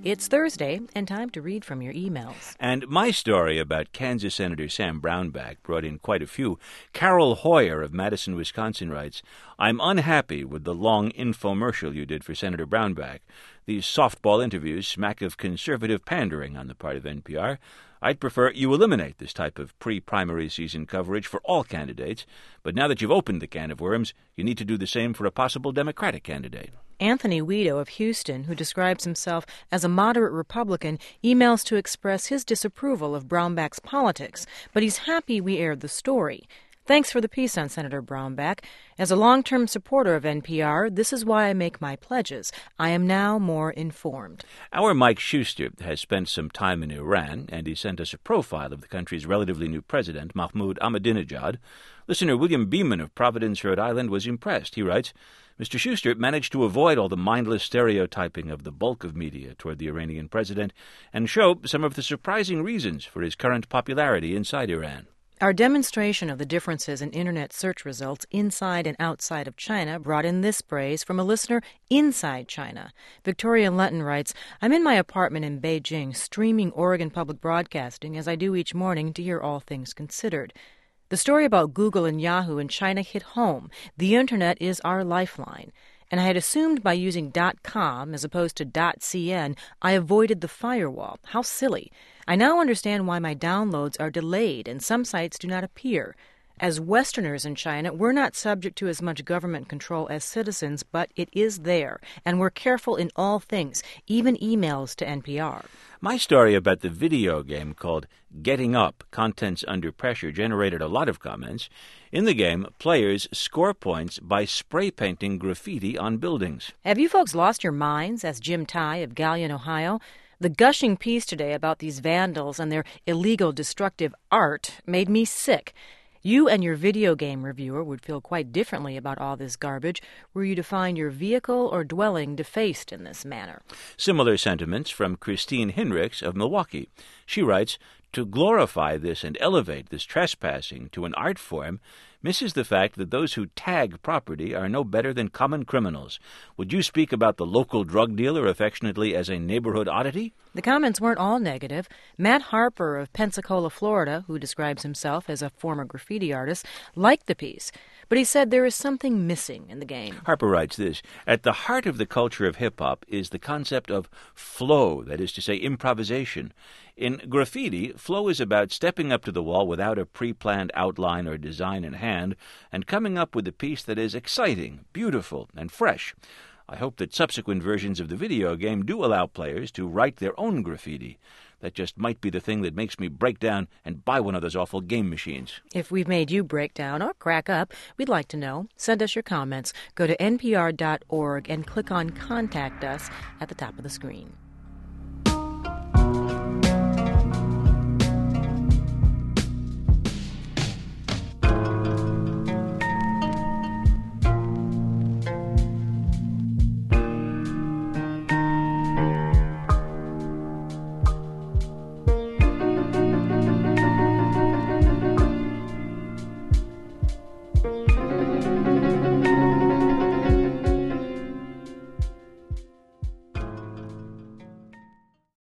It's Thursday, and time to read from your emails. And my story about Kansas Senator Sam Brownback brought in quite a few. Carol Hoyer of Madison, Wisconsin writes, I'm unhappy with the long infomercial you did for Senator Brownback. These softball interviews smack of conservative pandering on the part of NPR. I'd prefer you eliminate this type of pre-primary season coverage for all candidates, but now that you've opened the can of worms, you need to do the same for a possible Democratic candidate. Anthony Weedo of Houston, who describes himself as a moderate Republican, emails to express his disapproval of Brownback's politics, but he's happy we aired the story. Thanks for the piece on Senator Brownback. As a long-term supporter of NPR, this is why I make my pledges. I am now more informed. Our Mike Schuster has spent some time in Iran, and he sent us a profile of the country's relatively new president, Mahmoud Ahmadinejad. Listener William Beeman of Providence, Rhode Island, was impressed. He writes, Mr. Schuster managed to avoid all the mindless stereotyping of the bulk of media toward the Iranian president and show some of the surprising reasons for his current popularity inside Iran. Our demonstration of the differences in Internet search results inside and outside of China brought in this praise from a listener inside China. Victoria Lenton writes, I'm in my apartment in Beijing streaming Oregon Public Broadcasting as I do each morning to hear All Things Considered. The story about Google and Yahoo in China hit home. The Internet is our lifeline. And I had assumed by using .com as opposed to .cn, I avoided the firewall. How silly. I now understand why my downloads are delayed and some sites do not appear. As Westerners in China, we're not subject to as much government control as citizens, but it is there, and we're careful in all things, even emails to NPR. My story about the video game called Getting Up, Contents Under Pressure, generated a lot of comments. In the game, players score points by spray painting graffiti on buildings. Have you folks lost your minds? Asked Jim Ty of Galion, Ohio. The gushing piece today about these vandals and their illegal, destructive art made me sick. You and your video game reviewer would feel quite differently about all this garbage were you to find your vehicle or dwelling defaced in this manner. Similar sentiments from Christine Hinrichs of Milwaukee. She writes, to glorify this and elevate this trespassing to an art form misses the fact that those who tag property are no better than common criminals. Would you speak about the local drug dealer affectionately as a neighborhood oddity? The comments weren't all negative. Matt Harper of Pensacola, Florida, who describes himself as a former graffiti artist, liked the piece, but he said there is something missing in the game. Harper writes this, at the heart of the culture of hip-hop is the concept of flow, that is to say, improvisation. In graffiti, flow is about stepping up to the wall without a pre-planned outline or design in hand and coming up with a piece that is exciting, beautiful, and fresh. I hope that subsequent versions of the video game do allow players to write their own graffiti. That just might be the thing that makes me break down and buy one of those awful game machines. If we've made you break down or crack up, we'd like to know. Send us your comments. Go to npr.org and click on Contact Us at the top of the screen.